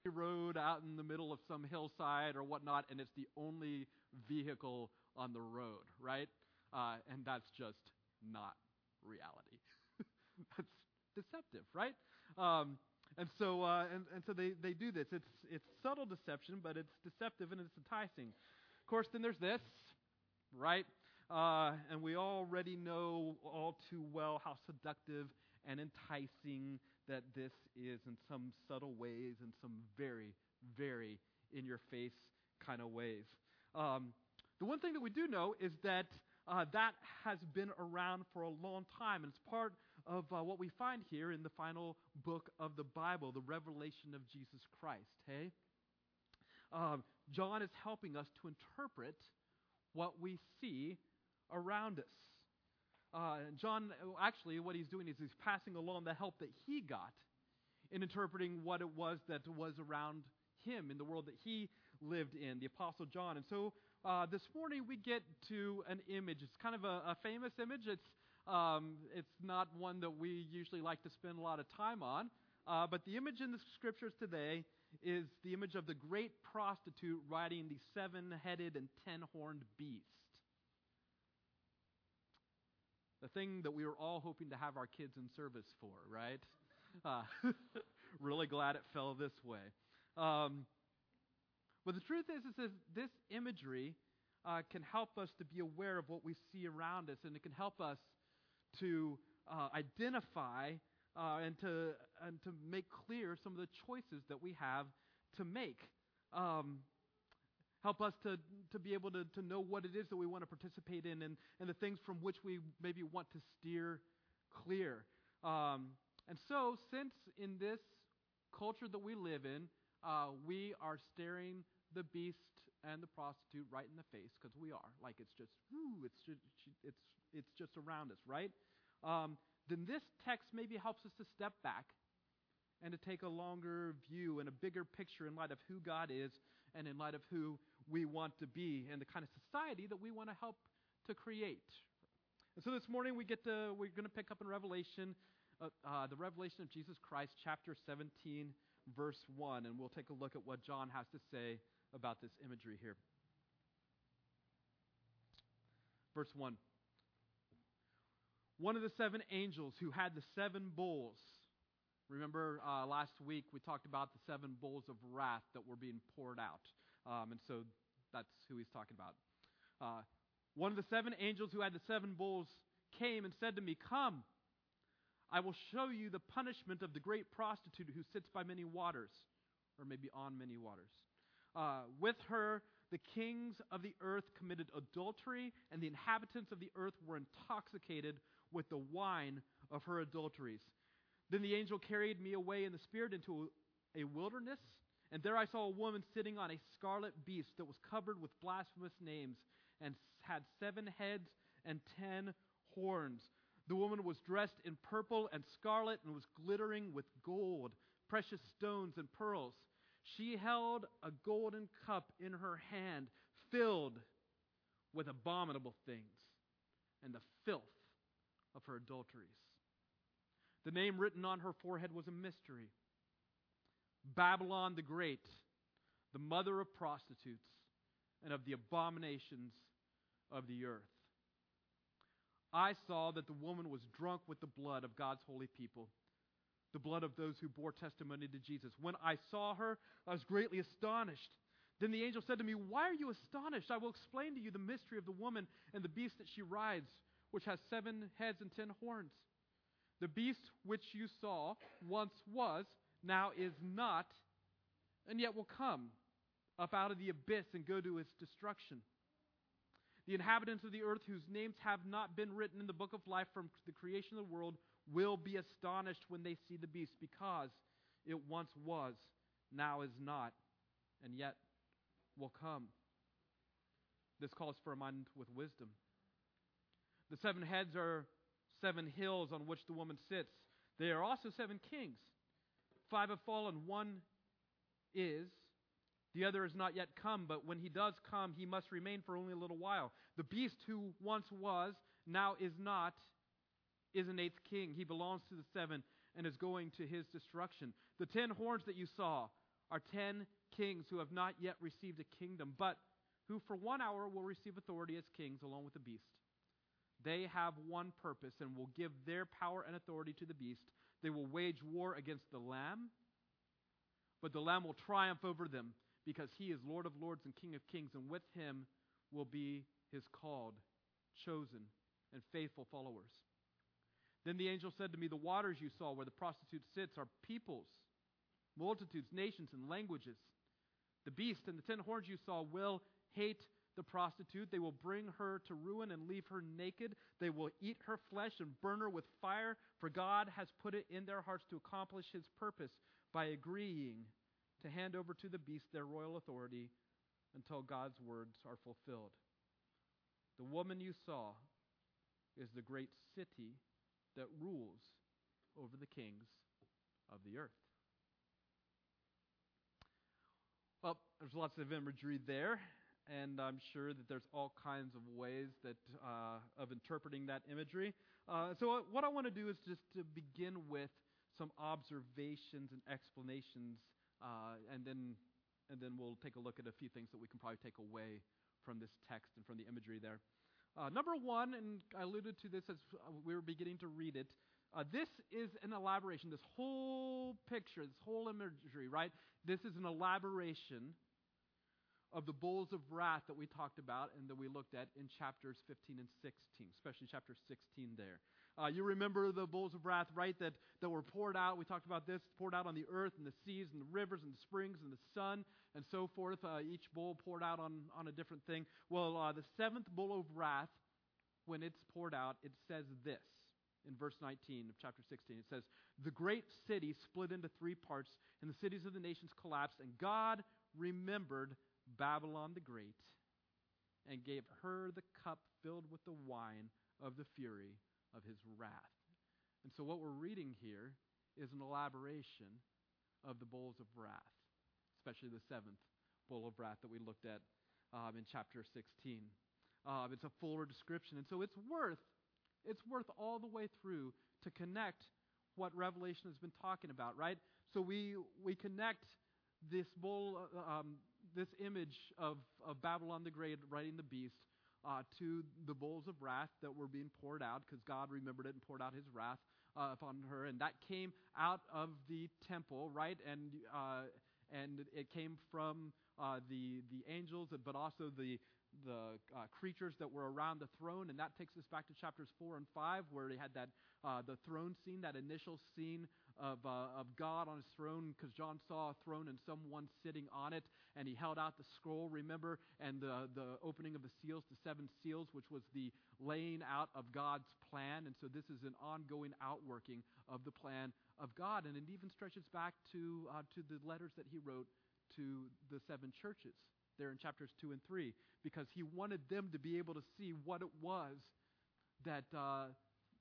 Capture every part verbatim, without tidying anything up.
road out in the middle of some hillside or whatnot, and it's the only vehicle on the road, right? Uh, and that's just not reality. That's deceptive, right? Um, and so, uh, and, and so they, they do this. It's it's subtle deception, but it's deceptive and it's enticing. Of course, then there's this, right? Uh, and we already know all too well how seductive and enticing that this is in some subtle ways, in some very, very in-your-face kind of ways. Um, the one thing that we do know is that uh, that has been around for a long time, and it's part of uh, what we find here in the final book of the Bible, the revelation of Jesus Christ. Hey, um, John is helping us to interpret what we see around us. Uh, John, actually, what he's doing is he's passing along the help that he got in interpreting what it was that was around him in the world that he lived in, the Apostle John. And so uh, this morning we get to an image. It's kind of a, a famous image. It's um, it's not one that we usually like to spend a lot of time on. Uh, but the image in the Scriptures today is the image of the great prostitute riding the seven-headed and ten-horned beast. The thing that we were all hoping to have our kids in service for, right? Uh, really glad it fell this way. Um, but the truth is, is that this imagery uh, can help us to be aware of what we see around us, and it can help us to uh, identify uh, and to and to make clear some of the choices that we have to make. Um, Help us to, to be able to, to know what it is that we want to participate in and, and the things from which we maybe want to steer clear. Um, and so, since in this culture that we live in, uh, we are staring the beast and the prostitute right in the face, because we are. Like it's just, whoo, it's just, it's, it's just around us, right? Um, then this text maybe helps us to step back and to take a longer view and a bigger picture in light of who God is and in light of who we want to be and the kind of society that we want to help to create. And so this morning we get to, we're going to pick up in Revelation, uh, uh, the revelation of Jesus Christ, chapter seventeen, verse one, and we'll take a look at what John has to say about this imagery here. Verse one. One of the seven angels who had the seven bowls. Remember uh, last week we talked about the seven bowls of wrath that were being poured out. Um, and so that's who he's talking about. Uh, one of the seven angels who had the seven bowls came and said to me, "Come, I will show you the punishment of the great prostitute who sits by many waters," or maybe on many waters. Uh, "with her the kings of the earth committed adultery, and the inhabitants of the earth were intoxicated with the wine of her adulteries. Then the angel carried me away in the Spirit into a wilderness, and there I saw a woman sitting on a scarlet beast that was covered with blasphemous names and had seven heads and ten horns. The woman was dressed in purple and scarlet and was glittering with gold, precious stones, and pearls. She held a golden cup in her hand filled with abominable things and the filth of her adulteries. The name written on her forehead was a mystery: Babylon the Great, the mother of prostitutes and of the abominations of the earth. I saw that the woman was drunk with the blood of God's holy people, the blood of those who bore testimony to Jesus. When I saw her, I was greatly astonished. Then the angel said to me, "Why are you astonished? I will explain to you the mystery of the woman and the beast that she rides, which has seven heads and ten horns. The beast which you saw once was, now is not, and yet will come up out of the abyss and go to its destruction. The inhabitants of the earth, whose names have not been written in the book of life from the creation of the world, will be astonished when they see the beast, because it once was, now is not, and yet will come." This calls for a mind with wisdom. The seven heads are seven hills on which the woman sits. They are also seven kings. Five have fallen, one is. The other is not yet come, but when he does come, he must remain for only a little while. The beast who once was, now is not, is an eighth king. He belongs to the seven and is going to his destruction. The ten horns that you saw are ten kings who have not yet received a kingdom, but who for one hour will receive authority as kings along with the beast. They have one purpose and will give their power and authority to the beast. They will wage war against the Lamb, but the Lamb will triumph over them because he is Lord of lords and King of kings, and with him will be his called, chosen, and faithful followers. Then the angel said to me, the waters you saw where the prostitute sits are peoples, multitudes, nations, and languages. The beast and the ten horns you saw will hate the prostitute. They will bring her to ruin and leave her naked. They will eat her flesh and burn her with fire, for God has put it in their hearts to accomplish his purpose by agreeing to hand over to the beast their royal authority until God's words are fulfilled. The woman you saw is the great city that rules over the kings of the earth. Well, there's lots of imagery there, and I'm sure that there's all kinds of ways that uh, of interpreting that imagery. Uh, so what I want to do is just to begin with some observations and explanations, uh, and then and then we'll take a look at a few things that we can probably take away from this text and from the imagery there. Uh, number one, and I alluded to this as we were beginning to read it, uh, this is an elaboration. This whole picture, this whole imagery, right? This is an elaboration of the bowls of wrath that we talked about and that we looked at in chapters fifteen and sixteen, especially chapter sixteen there. Uh, you remember the bowls of wrath, right, that, that were poured out. We talked about this, poured out on the earth and the seas and the rivers and the springs and the sun and so forth. Uh, each bowl poured out on, on a different thing. Well, uh, the seventh bowl of wrath, when it's poured out, it says this in verse nineteen of chapter sixteen. It says, the great city split into three parts, and the cities of the nations collapsed, and God remembered Babylon the Great and gave her the cup filled with the wine of the fury of his wrath. And so what we're reading here is an elaboration of the bowls of wrath, especially the seventh bowl of wrath that we looked at um, in chapter sixteen. Um, it's a fuller description, and so it's worth it's worth all the way through to connect what Revelation has been talking about, right? So we we connect this bowl, um, this image of, of Babylon the Great riding the beast uh, to the bowls of wrath that were being poured out because God remembered it and poured out his wrath uh, upon her, and that came out of the temple, right? And uh, and it came from uh, the the angels, but also the the uh, creatures that were around the throne, and that takes us back to chapters four and five, where they had that uh, the throne scene, that initial scene of uh, of God on his throne, because John saw a throne and someone sitting on it, and he held out the scroll, remember, and the the opening of the seals, the seven seals, which was the laying out of God's plan. And so this is an ongoing outworking of the plan of God, and it even stretches back to uh, to the letters that he wrote to the seven churches there in chapters two and three, because he wanted them to be able to see what it was that uh,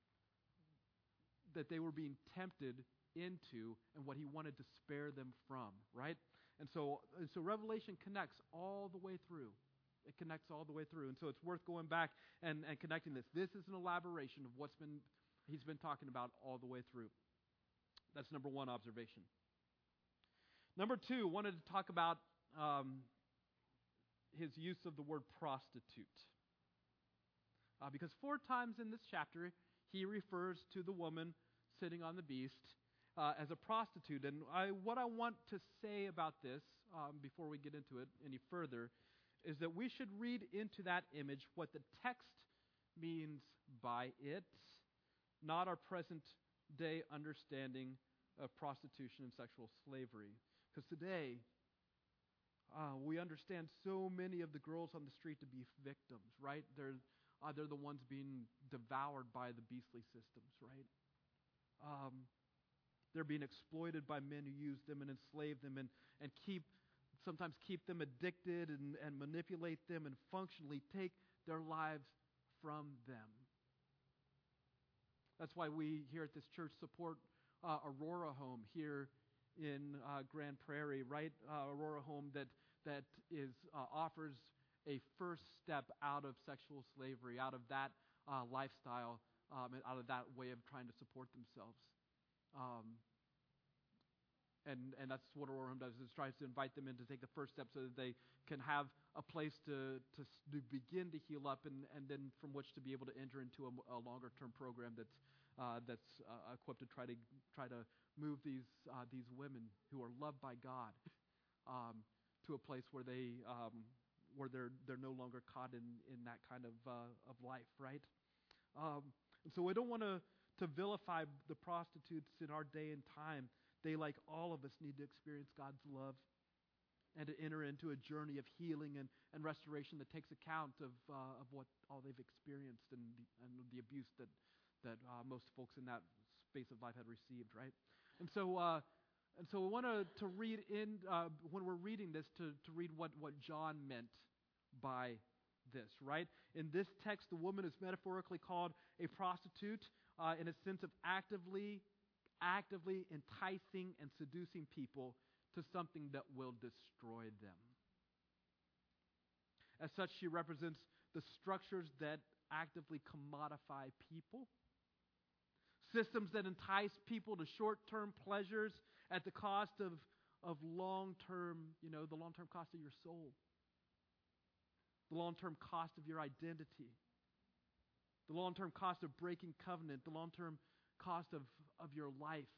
that they were being tempted into and what he wanted to spare them from, right? And so, and so Revelation connects all the way through. It connects all the way through. And so it's worth going back and, and connecting this. This is an elaboration of what's been he's been talking about all the way through. That's number one observation. Number two, wanted to talk about um, his use of the word prostitute. Uh, because four times in this chapter, he refers to the woman sitting on the beast uh, as a prostitute. And I, what I want to say about this, um, before we get into it any further, is that we should read into that image what the text means by it, not our present day understanding of prostitution and sexual slavery. Because today, Uh, we understand so many of the girls on the street to be victims, right? They're, uh, they're the ones being devoured by the beastly systems, right? Um, they're being exploited by men who use them and enslave them and, and keep, sometimes keep them addicted and, and manipulate them and functionally take their lives from them. That's why we here at this church support uh, Aurora Home here in uh, Grand Prairie, right? Uh, Aurora Home that that is uh, offers a first step out of sexual slavery, out of that uh, lifestyle, um, and out of that way of trying to support themselves, um, And and that's what Aurora Home does, is tries to invite them in to take the first step so that they can have a place to to, s- to begin to heal up, and, and then from which to be able to enter into a, m- a longer term program that's uh, that's uh, equipped to try to try to move these uh, these women who are loved by God um, to a place where they um, where they're they're no longer caught in, in that kind of uh, of life, right? Um, and so I don't want to to vilify the prostitutes in our day and time. They, like all of us, need to experience God's love and to enter into a journey of healing and, and restoration that takes account of uh, of what all they've experienced and the, and the abuse that that uh, most folks in that space of life had received, right? And so uh, and so we want to to read in uh, when we're reading this to to read what what John meant by this, right? In this text, the woman is metaphorically called a prostitute uh, in a sense of actively actively enticing and seducing people to something that will destroy them. As such, she represents the structures that actively commodify people, systems that entice people to short-term pleasures at the cost of, of long-term, you know, the long-term cost of your soul, the long-term cost of your identity, the long-term cost of breaking covenant, the long-term cost of, of your life.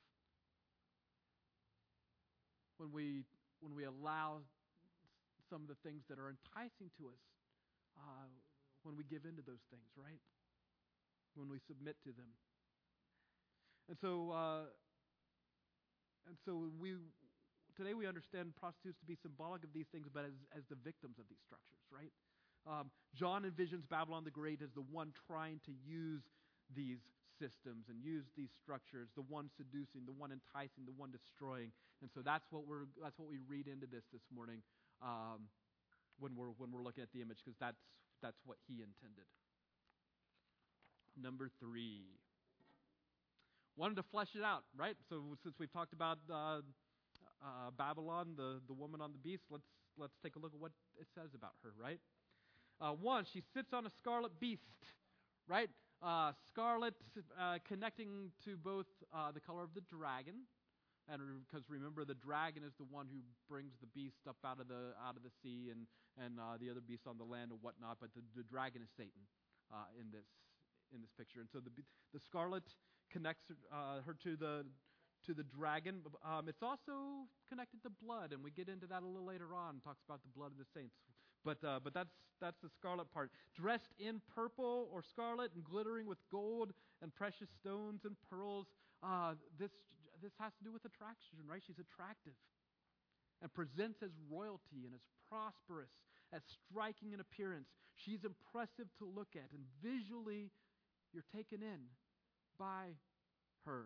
When we when we allow some of the things that are enticing to us, uh, when we give into those things, right? When we submit to them. And so uh, and so we today we understand prostitutes to be symbolic of these things, but as, as the victims of these structures, right? Um, John envisions Babylon the Great as the one trying to use these systems and use these structures, the one seducing, the one enticing, the one destroying. And so that's what we're that's what we read into this this morning um, when we're when we're looking at the image, because that's that's what he intended. Number three, wanted to flesh it out, right? So since we've talked about uh, uh, Babylon, the the woman on the beast, let's let's take a look at what it says about her, right? Uh, one, she sits on a scarlet beast, right? Uh, scarlet uh, connecting to both uh, the color of the dragon, and because re- remember the dragon is the one who brings the beast up out of the out of the sea, and and uh, the other beasts on the land and whatnot. But the, the dragon is Satan uh, in this in this picture, and so the the scarlet connects uh, her to the to the dragon. Um, it's also connected to blood, and we get into that a little later on. It talks about the blood of the saints. But uh, but that's that's the scarlet part. Dressed in purple or scarlet and glittering with gold and precious stones and pearls. Uh, this this has to do with attraction, right? She's attractive and presents as royalty and as prosperous, as striking in appearance. She's impressive to look at, and visually you're taken in by her.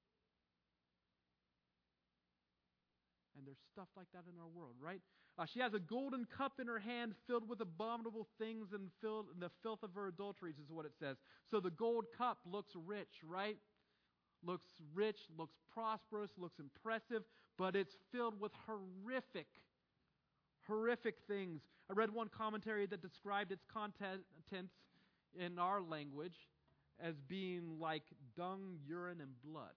And there's stuff like that in our world, right? Uh, she has a golden cup in her hand filled with abominable things and filled the filth of her adulteries, is what it says. So the gold cup looks rich, right? Looks rich, looks prosperous, looks impressive, but it's filled with horrific, horrific things. I read one commentary that described its contents in our language as being like dung, urine, and blood.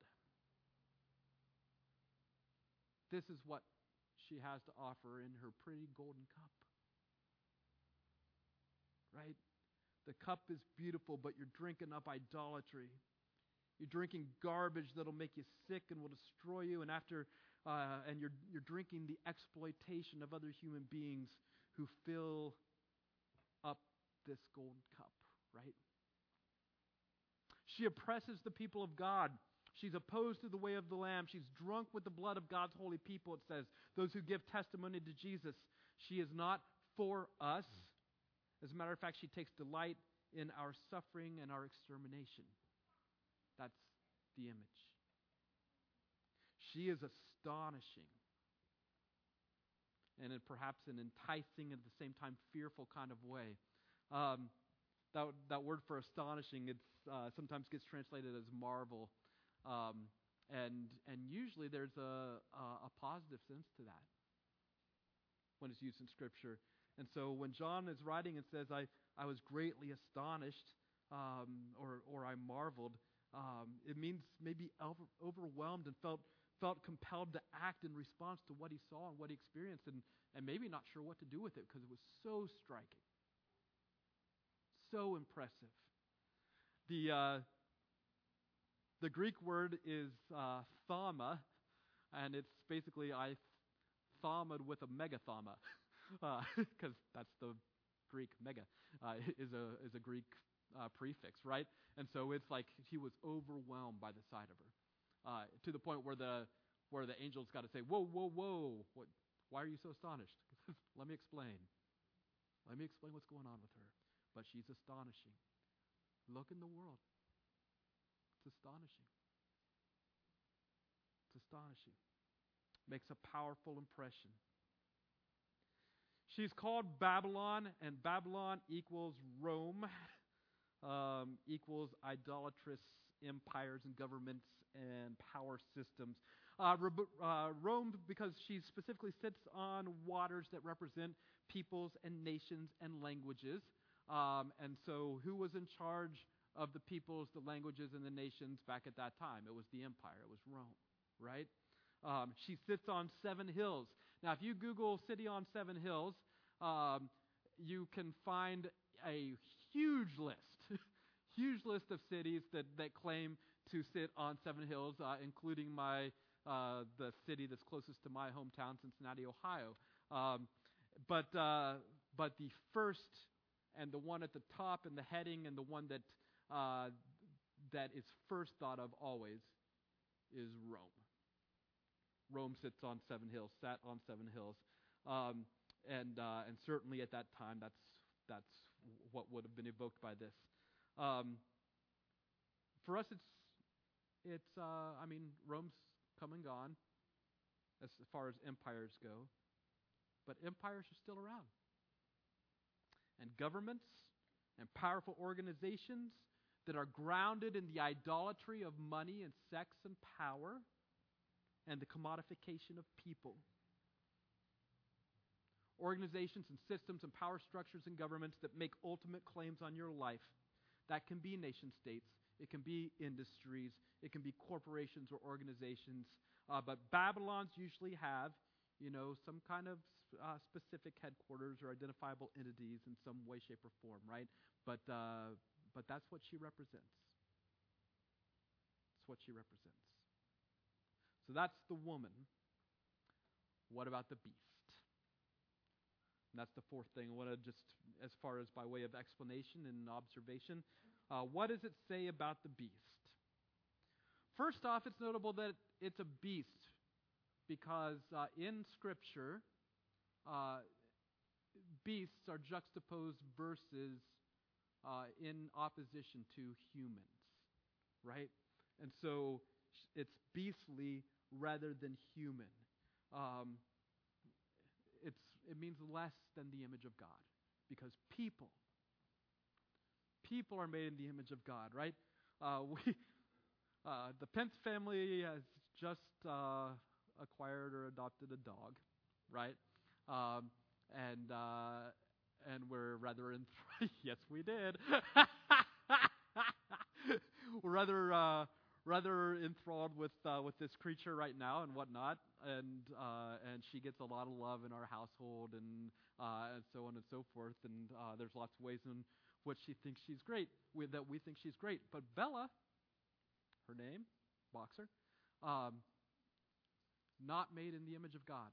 This is what she has to offer in her pretty golden cup. Right? The cup is beautiful, but you're drinking up idolatry. You're drinking garbage that'll make you sick and will destroy you, and after uh, and you're you're drinking the exploitation of other human beings who fill up this golden cup, right? She oppresses the people of God. She's opposed to the way of the Lamb. She's drunk with the blood of God's holy people, it says. Those who give testimony to Jesus. She is not for us. As a matter of fact, she takes delight in our suffering and our extermination. That's the image. She is astonishing. And in perhaps an enticing and at the same time fearful kind of way. Um, that, that word for astonishing, it's uh, sometimes gets translated as marvel. Um, and and usually there's a, a a positive sense to that when it's used in Scripture. And so when John is writing and says, I, I was greatly astonished, um, or or I marveled, um, it means maybe over, overwhelmed and felt felt compelled to act in response to what he saw and what he experienced, and, and maybe not sure what to do with it because it was so striking, so impressive. The uh, the Greek word is uh, thama, and it's basically I thamed with a megathama, because uh, that's the Greek mega uh, is a is a Greek uh, prefix, right? And so it's like he was overwhelmed by the sight of her, uh, to the point where the where the angels got to say, "Whoa, whoa, whoa! What? Why are you so astonished? Let me explain. Let me explain what's going on with her." But she's astonishing. Look in the world. It's astonishing. It's astonishing. Makes a powerful impression. She's called Babylon, and Babylon equals Rome, um, equals idolatrous empires and governments and power systems. Uh, uh, Rome, because she specifically sits on waters that represent peoples and nations and languages. Um, and so who was in charge of the peoples, the languages, and the nations back at that time? It was the empire. It was Rome, right? Um, she sits on seven hills. Now, if you Google city on seven hills, um, you can find a huge list, huge list of cities that, that claim to sit on seven hills, uh, including my uh, the city that's closest to my hometown, Cincinnati, Ohio. Um, but uh, but the first and the one at the top and the heading and the one that uh, that is first thought of always is Rome. Rome sits on seven hills, sat on seven hills, um, and uh, and certainly at that time, that's that's what would have been evoked by this. Um, for us, it's it's uh, I mean, Rome's come and gone as far as empires go, but empires are still around, and governments and powerful organizations that are grounded in the idolatry of money and sex and power, and the commodification of people. Organizations and systems and power structures and governments that make ultimate claims on your life. That can be nation states. It can be industries. It can be corporations or organizations. Uh, but Babylons usually have, you know, some kind of uh, specific headquarters or identifiable entities in some way, shape, or form, right? But uh, but that's what she represents. It's what she represents. So that's the woman. What about the beast? And that's the fourth thing I want to just, as far as by way of explanation and observation, uh, what does it say about the beast? First off, it's notable that it's a beast because uh, in Scripture, uh, beasts are juxtaposed verses uh, in opposition to humans, right? And so it's beastly rather than human. Um, it's it means less than the image of God, because people, people are made in the image of God, right? Uh, we, uh, the Pence family has just uh, acquired or adopted a dog, right? Um, and uh, and we're rather in. Yes, we did. we're rather. Uh, rather enthralled with uh, with this creature right now and whatnot, and uh, and she gets a lot of love in our household, and uh, and so on and so forth, and uh, there's lots of ways in which she thinks she's great, we, that we think she's great. But Bella, her name, Boxer, um, not made in the image of God.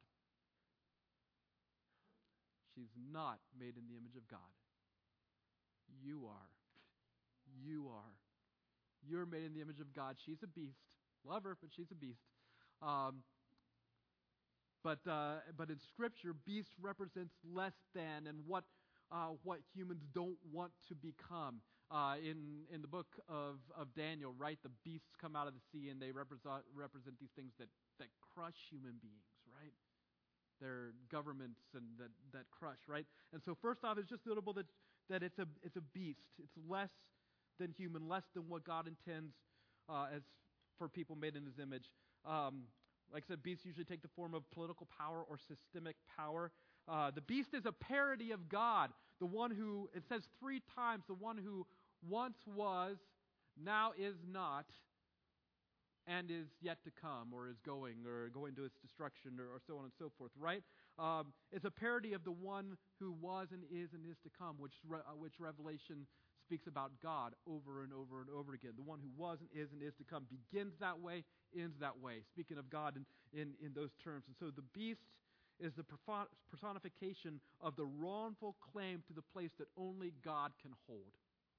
She's not made in the image of God. You are. You are. You're made in the image of God. She's a beast. Love her, but she's a beast. Um, but uh, but in Scripture, beast represents less than and what uh, what humans don't want to become. Uh, in in the book of, of Daniel, right, the beasts come out of the sea and they represent represent these things that, that crush human beings, right? They're governments and that, that crush, right? And so first off, it's just notable that that it's a it's a beast. It's less than human, less than what God intends uh, as for people made in His image. Um, like I said, beasts usually take the form of political power or systemic power. Uh, the beast is a parody of God, the one who, it says three times, the one who once was, now is not, and is yet to come, or is going, or going to its destruction, or, or so on and so forth, right? Um, it's a parody of the one who was and is and is to come, which re- uh, which Revelation speaks about God over and over and over again. The one who was and is and is to come begins that way, ends that way, speaking of God in, in, in those terms. And so the beast is the personification of the wrongful claim to the place that only God can hold.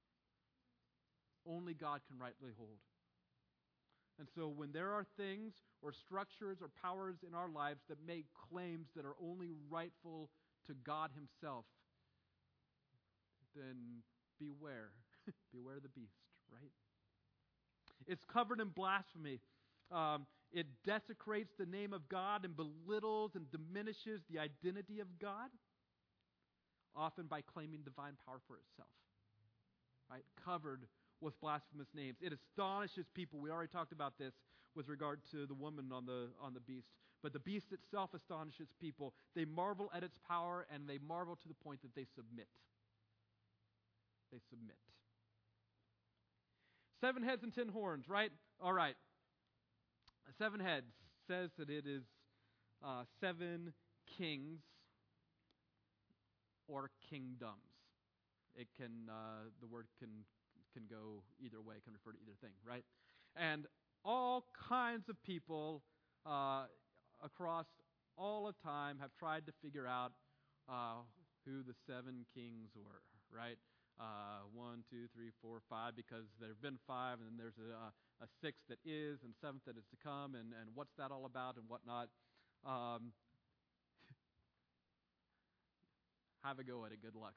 Only God can rightly hold. And so when there are things or structures or powers in our lives that make claims that are only rightful to God Himself, then beware. Beware the beast, right? It's covered in blasphemy. Um, it desecrates the name of God and belittles and diminishes the identity of God, often by claiming divine power for itself. Right? Covered with blasphemous names. It astonishes people. We already talked about this with regard to the woman on the on the beast. But the beast itself astonishes people. They marvel at its power, and they marvel to the point that they submit. They submit. Seven heads and ten horns, right? All right. Seven heads says that it is uh, seven kings or kingdoms. It can uh, the word can can go either way, can refer to either thing, right? And all kinds of people uh, across all of time have tried to figure out uh, who the seven kings were, right? Uh, one, two, three, four, five, because there have been five, and then there's a, a sixth that is, and seventh that is to come, and, and what's that all about, and whatnot. Um, have a go at it. Good luck.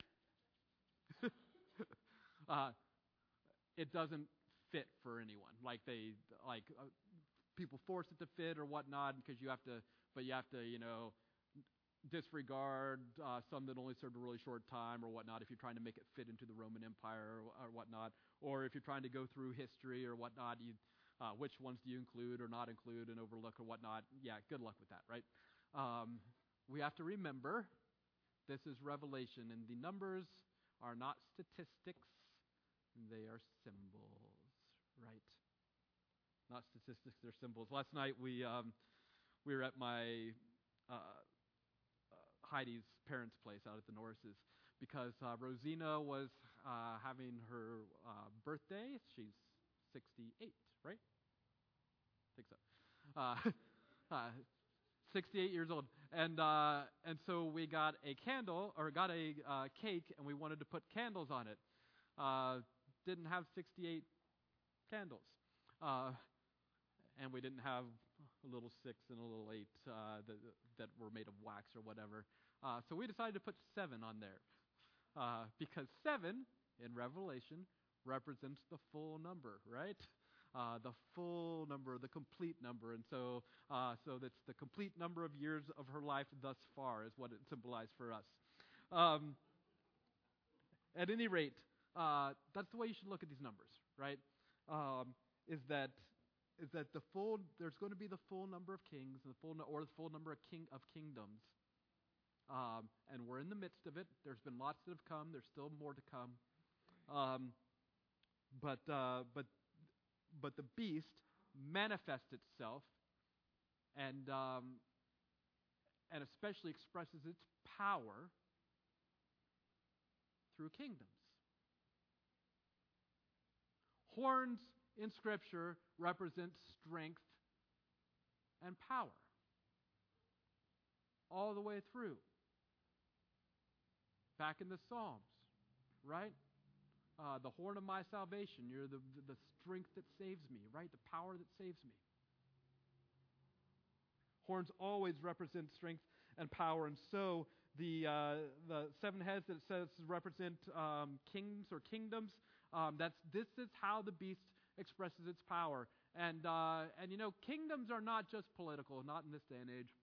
uh, it doesn't fit for anyone. Like they, like uh, people force it to fit or whatnot, because you have to, but you have to, you know, disregard uh, some that only served a really short time or whatnot if you're trying to make it fit into the Roman Empire or, or whatnot, or if you're trying to go through history or whatnot, you, uh, which ones do you include or not include and overlook or whatnot. Yeah, good luck with that, right? Um, we have to remember this is Revelation, and the numbers are not statistics, they are symbols, right? Not statistics, they're symbols. Last night we um, we were at my uh, Heidi's parents' place out at the Norrises, because uh, Rosina was uh, having her uh, birthday. She's sixty-eight, right? I think so. Uh, uh, sixty-eight years old, and uh, and so we got a candle or got a uh, cake, and we wanted to put candles on it. Uh, didn't have sixty-eight candles, uh, and we didn't have a little six and a little eight uh, that, that were made of wax or whatever. Uh, so we decided to put seven on there, uh, because seven in Revelation represents the full number, right? Uh, the full number, the complete number, and so uh, so that's the complete number of years of her life thus far is what it symbolized for us. Um, at any rate, uh, that's the way you should look at these numbers, right? Um, is that is that the full? There's going to be the full number of kings, and the full or the full number of king of kingdoms, um, and we're in the midst of it. There's been lots that have come. There's still more to come, um, but uh, but. But the beast manifests itself and um, and especially expresses its power through kingdoms. Horns in Scripture represent strength and power all the way through. Back in the Psalms, right? Uh, the horn of my salvation, you're the, the, the strength that saves me, right? The power that saves me. Horns always represent strength and power, and so the uh, the seven heads that it says represent um, kings or kingdoms. Um, that's this is how the beast expresses its power, and uh, and you know kingdoms are not just political, not in this day and age.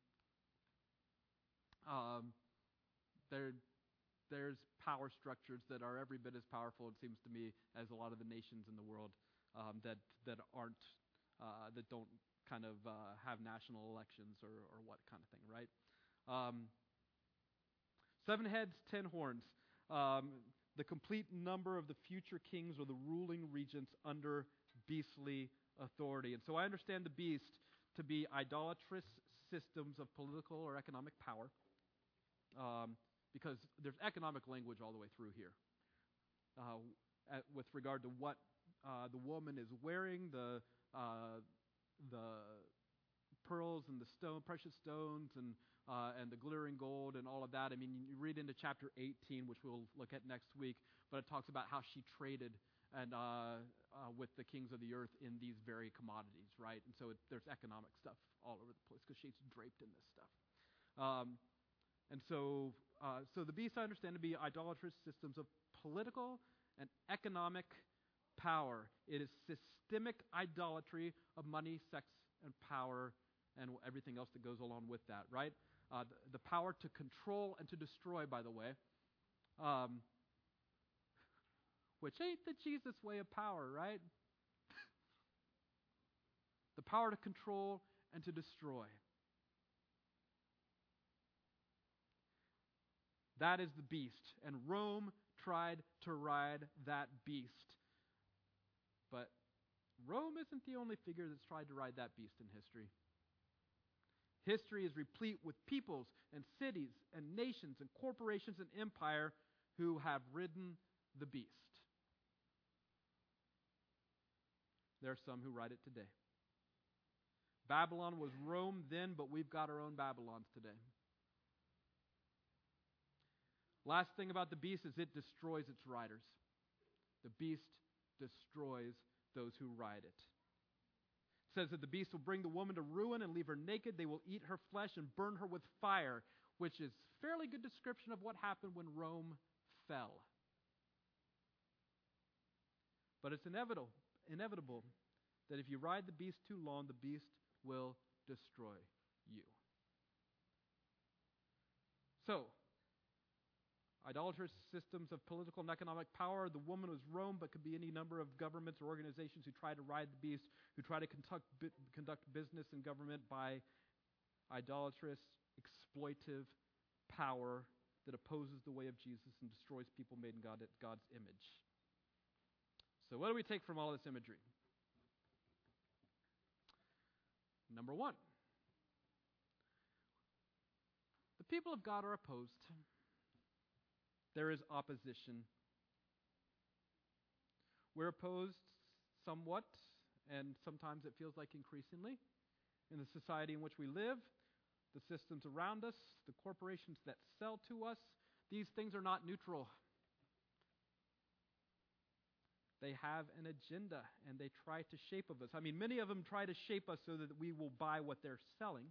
Um, they're There's power structures that are every bit as powerful, it seems to me, as a lot of the nations in the world um, that that aren't uh, that don't kind of uh, have national elections or or what kind of thing, right? Um, seven heads, ten horns. Um, the complete number of the future kings or the ruling regents under beastly authority. And so I understand the beast to be idolatrous systems of political or economic power, um, because there's economic language all the way through here. Uh, at, with regard to what uh, the woman is wearing, the uh, the pearls and the stone, precious stones, and uh, and the glittering gold and all of that. I mean, you read into chapter eighteen, which we'll look at next week, but it talks about how she traded and uh, uh, with the kings of the earth in these very commodities, right? And so it, there's economic stuff all over the place because she's draped in this stuff. Um, and so, uh, so the beast I understand to be idolatrous systems of political and economic power. It is systemic idolatry of money, sex, and power, and everything else that goes along with that, right? Uh, the, the power to control and to destroy, by the way, um, which ain't the Jesus way of power, right? The power to control and to destroy. That is the beast, and Rome tried to ride that beast. But Rome isn't the only figure that's tried to ride that beast in history. History is replete with peoples and cities and nations and corporations and empire who have ridden the beast. There are some who ride it today. Babylon was Rome then, but we've got our own Babylons today. Last thing about the beast is it destroys its riders. The beast destroys those who ride it. It says that the beast will bring the woman to ruin and leave her naked. They will eat her flesh and burn her with fire, which is a fairly good description of what happened when Rome fell. But it's inevitable, inevitable that if you ride the beast too long, the beast will destroy you. So, idolatrous systems of political and economic power. The woman was Rome, but could be any number of governments or organizations who try to ride the beast, who try to conduct, conduct business and government by idolatrous, exploitive power that opposes the way of Jesus and destroys people made in God, God's image. So what do we take from all this imagery? Number one, the people of God are opposed. There is opposition. We're opposed somewhat, and sometimes it feels like increasingly, in the society in which we live, the systems around us, the corporations that sell to us. These things are not neutral. They have an agenda, and they try to shape of us. I mean, many of them try to shape us so that we will buy what they're selling.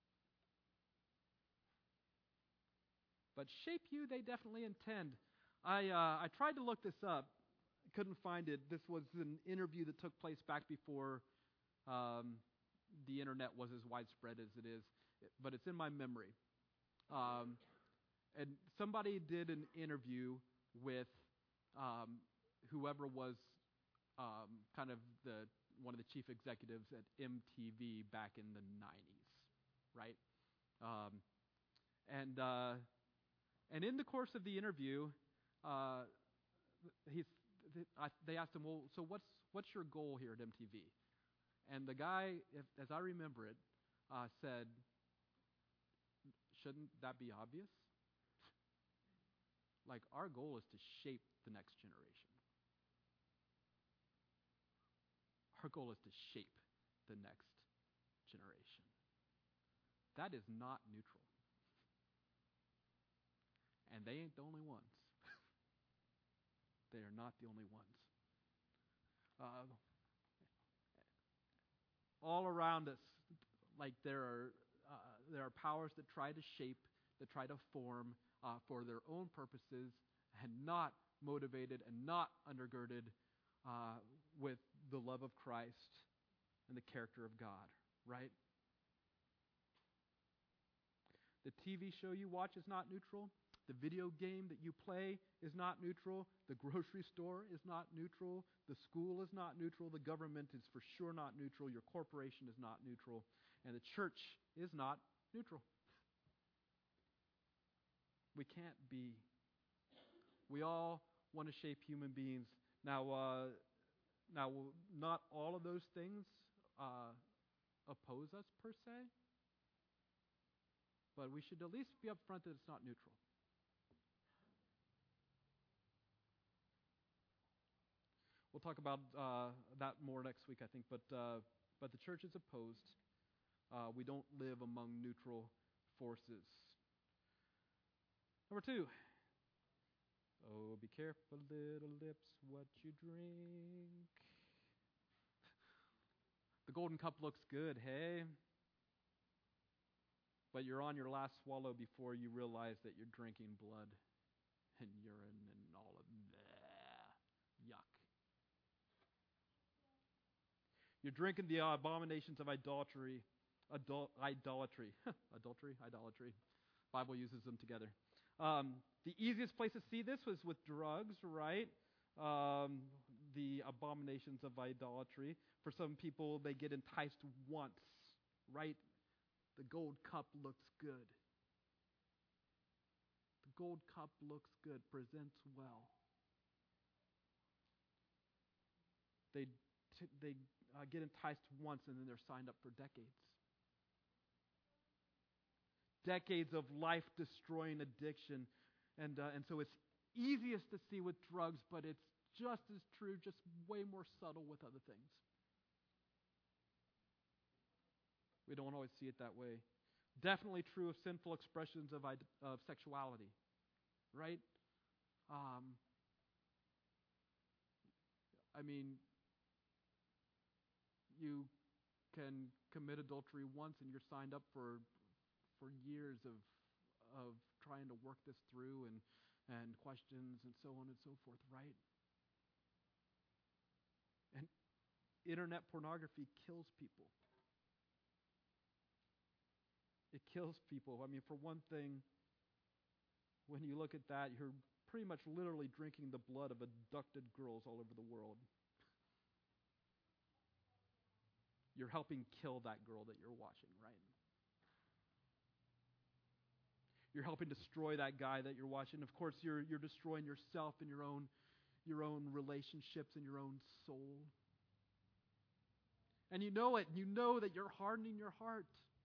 But shape you, they definitely intend. I uh, I tried to look this up. Couldn't find it. This was an interview that took place back before um, the internet was as widespread as it is. But it's in my memory. Um, and somebody did an interview with um, whoever was um, kind of the one of the chief executives at M T V back in the nineties, right? Um, and... Uh, And in the course of the interview, uh, he's, I, they asked him, well, so what's what's your goal here at M T V? And the guy, if, as I remember it, uh, said, shouldn't that be obvious? Like, our goal is to shape the next generation. Our goal is to shape the next generation. That is not neutral. And they ain't the only ones. They are not the only ones. Uh, all around us, like there are uh, there are powers that try to shape, that try to form uh, for their own purposes, and not motivated and not undergirded uh, with the love of Christ and the character of God. Right? The T V show you watch is not neutral. The video game that you play is not neutral. The grocery store is not neutral. The school is not neutral. The government is for sure not neutral. Your corporation is not neutral. And the church is not neutral. We can't be. We all want to shape human beings. Now, uh, Now, not all of those things uh, oppose us per se, but we should at least be upfront that it's not neutral. We'll talk about uh, that more next week, I think, but uh, but the church is opposed. Uh, we don't live among neutral forces. Number two. Oh, be careful, little lips, what you drink. The golden cup looks good, hey? But you're on your last swallow before you realize that you're drinking blood and urine and all of that. Yuck. You're drinking the abominations of idolatry. Adul- idolatry. Adultery? Idolatry. Bible uses them together. Um, the easiest place to see this was with drugs, right? Um, the abominations of idolatry. For some people, they get enticed once, right? The gold cup looks good. The gold cup looks good, presents well. They t- they uh, get enticed once, and then they're signed up for decades. Decades of life-destroying addiction. And, uh, and so it's easiest to see with drugs, but it's just as true, just way more subtle with other things. We don't always see it that way. Definitely true of sinful expressions of, of sexuality, right? Um, I mean, you can commit adultery once and you're signed up for for years of of trying to work this through and and questions and so on and so forth, right? And internet pornography kills people. It kills people. I mean, for one thing, when you look at that, you're pretty much literally drinking the blood of abducted girls all over the world. You're helping kill that girl that you're watching, right? You're helping destroy that guy that you're watching. Of course, you're you're destroying yourself and your own your own relationships and your own soul. And you know it. You know that you're hardening your heart.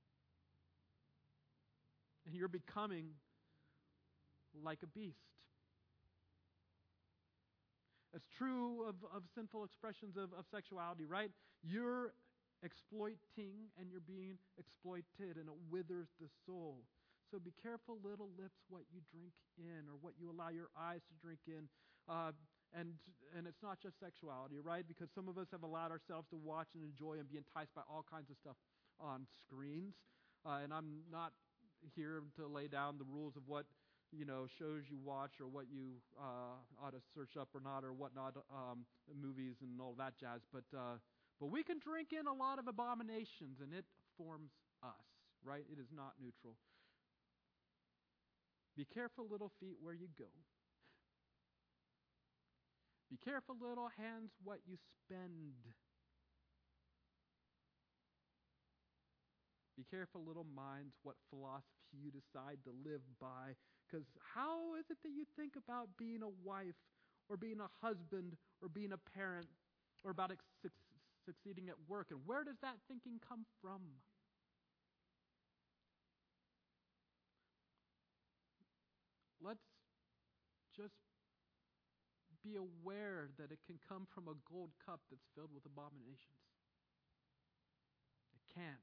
And you're becoming like a beast. It's true of, of sinful expressions of, of sexuality, right? You're exploiting and you're being exploited, and it withers the soul. So be careful, little lips, what you drink in or what you allow your eyes to drink in. Uh, and and it's not just sexuality, right? Because some of us have allowed ourselves to watch and enjoy and be enticed by all kinds of stuff on screens. Uh, and I'm not here to lay down the rules of what, you know, shows you watch or what you uh, ought to search up or not or whatnot, um, movies and all that jazz. But uh, but we can drink in a lot of abominations, and it forms us, right? It is not neutral. Be careful, little feet, where you go. Be careful, little hands, what you spend. Be careful, little minds, what philosophy you decide to live by. Because how is it that you think about being a wife or being a husband or being a parent or about ex- su- succeeding at work? And where does that thinking come from? Let's just be aware that it can come from a gold cup that's filled with abominations. It can.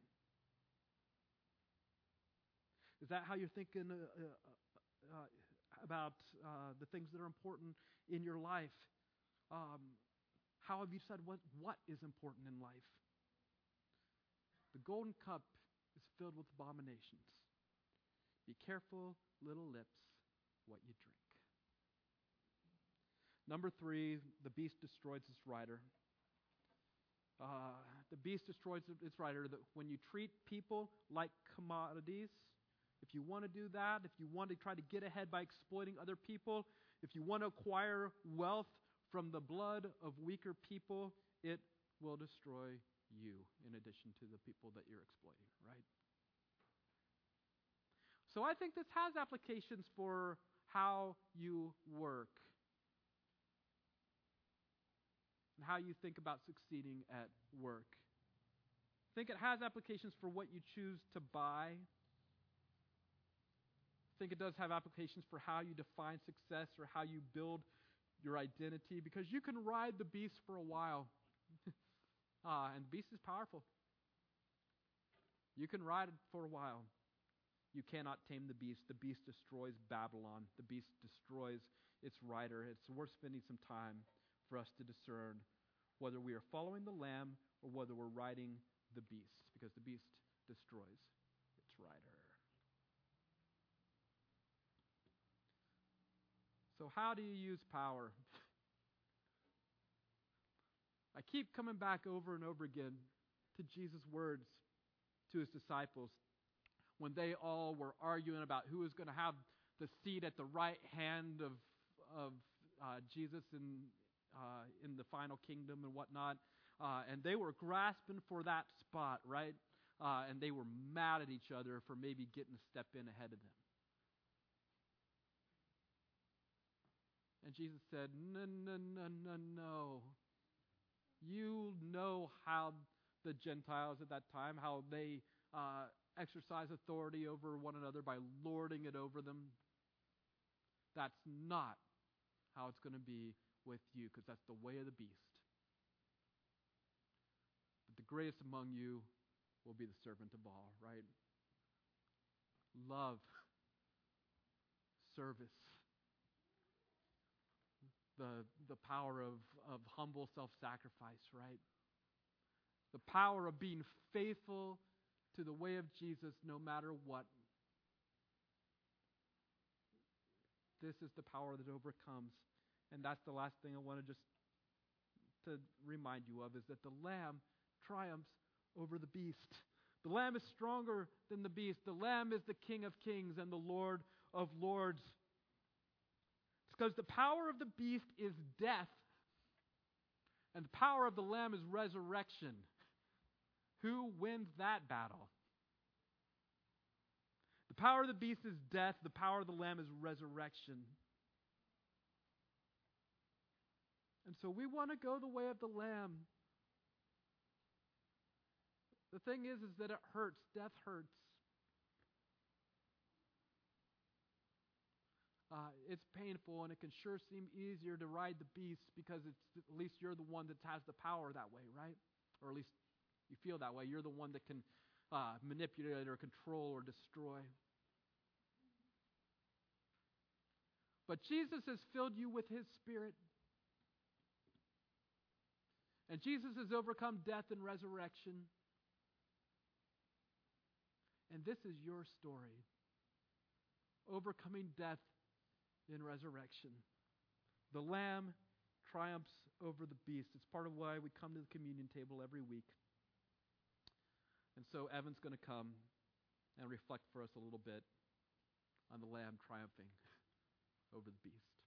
Is that how you're thinking uh, uh, uh, about uh, the things that are important in your life? Um, how have you said what, what is important in life? The golden cup is filled with abominations. Be careful, little lips, what you drink. Number three, the beast destroys its rider. Uh, the beast destroys its rider. That when you treat people like commodities, if you want to do that, if you want to try to get ahead by exploiting other people, if you want to acquire wealth from the blood of weaker people, it will destroy you in addition to the people that you're exploiting, right? So I think this has applications for how you work. and how you think about succeeding at work. I think it has applications for what you choose to buy. I think it does have applications for how you define success or how you build your identity, because you can ride the beast for a while. uh, and the beast is powerful. You can ride it for a while. You cannot tame the beast. The beast destroys Babylon. The beast destroys its rider. It's worth spending some time for us to discern whether we are following the Lamb or whether we're riding the beast, because the beast destroys its rider. So how do you use power? I keep coming back over and over again to Jesus' words to his disciples when they all were arguing about who was going to have the seat at the right hand of of uh, Jesus in uh, in the final kingdom and whatnot, uh, and they were grasping for that spot, right? Uh, and they were mad at each other for maybe getting a step in ahead of them. And Jesus said, "No, no, no, no, no. You know how the Gentiles at that time, how they uh, exercise authority over one another by lording it over them. That's not how it's going to be with you, because that's the way of the beast. But the greatest among you will be the servant of all," right? Love, service, the the power of, of humble self-sacrifice, right? The power of being faithful to the way of Jesus no matter what. This is the power that overcomes. And that's the last thing I want to just to remind you of, is that the Lamb triumphs over the beast. The Lamb is stronger than the beast. The Lamb is the King of kings and the Lord of lords. It's because the power of the beast is death, and the power of the Lamb is resurrection. Who wins that battle? The power of the beast is death. The power of the Lamb is resurrection. And so we want to go the way of the Lamb. The thing is, is that it hurts. Death hurts. Uh, it's painful, and it can sure seem easier to ride the beast because it's at least you're the one that has the power that way, right? Or at least you feel that way. You're the one that can uh, manipulate or control or destroy. But Jesus has filled you with His Spirit. And Jesus has overcome death and resurrection. And this is your story. Overcoming death in resurrection. The Lamb triumphs over the beast. It's part of why we come to the communion table every week. And so Evan's going to come and reflect for us a little bit on the Lamb triumphing over the beast.